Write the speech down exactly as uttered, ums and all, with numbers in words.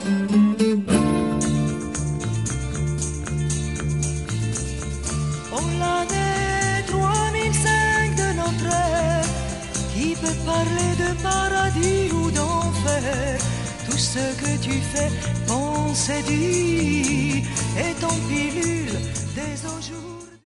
Oh, l'année trois mille cinq de notre ère, qui peut parler de paradis ou d'enfer? Tout ce que tu fais, pense et dis, est en pilule dès aujourd'hui.